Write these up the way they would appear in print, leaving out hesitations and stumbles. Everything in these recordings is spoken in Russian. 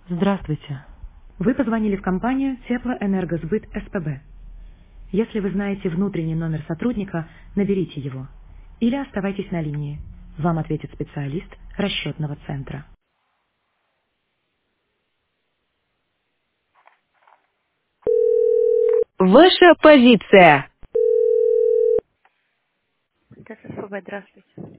Здравствуйте. Вы позвонили в компанию Теплоэнергосбыт СПБ. Если вы знаете внутренний номер сотрудника, наберите его. Или оставайтесь на линии. Вам ответит специалист расчетного центра. Ваша позиция. Это ССПБ, здравствуйте.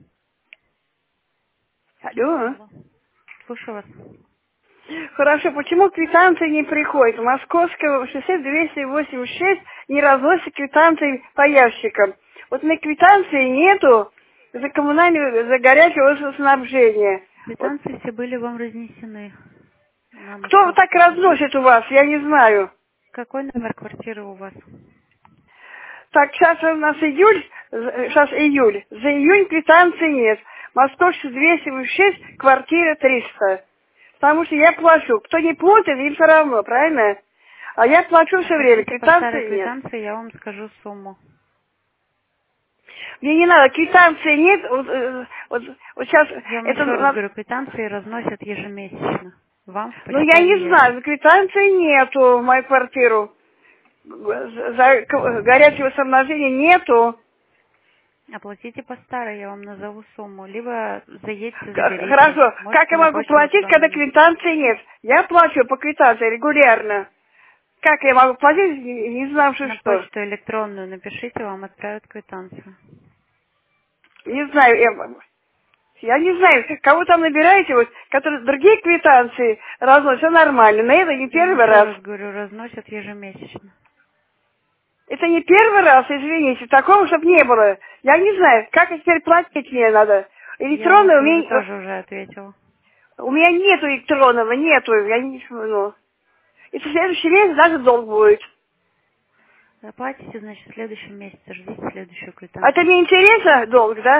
Алло. Алло. Слушаю вас. Хорошо, почему квитанции не приходят? Московского 6286 не разносит квитанции по ящикам. Вот на квитанции нету за коммунальное, за горячее водоснабжение. Вот. Квитанции все были вам разнесены на Кто так московскую почту. разносит у вас, я не знаю. Какой номер квартиры у вас? Так, сейчас у нас июль, сейчас июль. За июнь квитанции нет. Московская 286, квартира 300. Потому что я плачу. Кто не платит, им все равно, правильно? А я плачу все время, Оплатите по старой квитанции нет. квитанции, я вам скажу сумму. Мне не надо, квитанции нет. Вот сейчас Я вам это... еще раз говорю, квитанции разносят ежемесячно. Вам в Ну, я не почтовый знаю, ящик. квитанции нету в мою квартиру. За горячего снабжения нету. Оплатите по старой, я вам назову сумму. Либо заедьте, заберите. Хорошо. Как Можете я на могу почту платить, когда электронную. квитанции нет? Я плачу по квитанции регулярно. Как я могу платить, не знаю, На что. почту электронную напишите, вам отправят квитанцию. Не знаю, я не знаю, кого там набираете, вот, которые другие квитанции разносят, все нормально. Но это не Я вам первый еще раз. раз говорю, разносят ежемесячно. Это не первый раз, извините, такого, чтобы не было. Я не знаю, как теперь платить мне надо. Я вам Электронного тоже уже ответила. у меня нету электронного, нету. Я не, ну. И в следующий месяц даже долг будет. Заплатите, значит, в следующем месяце, ждите следующую А это квитанцию. не интересно, долг, да?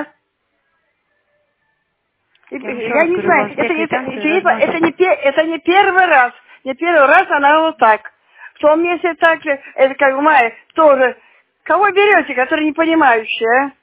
Я вам еще Я раз не говорю, у знаю, вас все квитанции это разносят. не первый раз. Не первый раз она вот так. В том месяце так же, это как в мае тоже. Кого берете, который не понимающий, а?